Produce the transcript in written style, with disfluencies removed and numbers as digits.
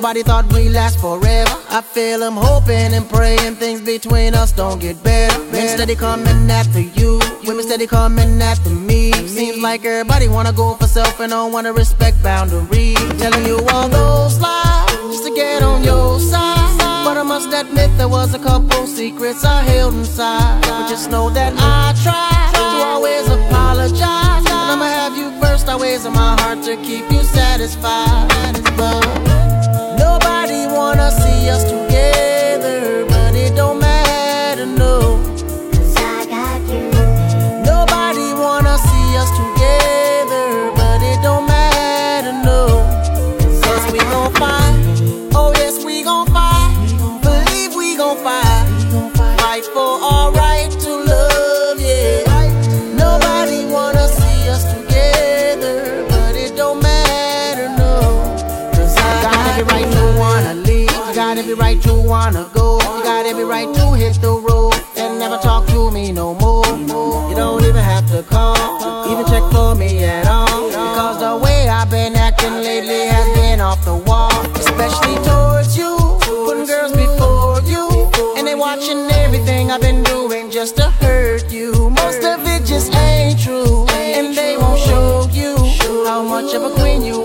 Nobody thought we'd last forever. I feel I'm hoping and praying things between us don't get better. Men steady coming after you, women steady coming after me. Seems like everybody wanna go for self and don't wanna respect boundaries. Telling you all those lies just to get on your side, but I must admit there was a couple secrets I held inside. But just know that I try to always apologize, and I'ma have you first always in my heart to keep you satisfied. But nobody wanna see us together, but it don't matter, no, 'cause I got you. Nobody wanna see us together, but it don't matter, no, 'cause we gon' fight. Oh yes, we gon' fight. Believe we gon' fight. Fight for our right to love, yeah. Nobody wanna see us together, but it don't matter, no, 'cause I got every right to wanna leave. You got every right to wanna go. You got every right to hit the road and never talk to me no more. You don't even have to call, even check for me at all, because the way I've been acting lately has been off the wall. Especially towards you, putting girls before you, and they watching everything I've been doing just to hurt you. Most of it just ain't true, and they won't show you how much of a queen you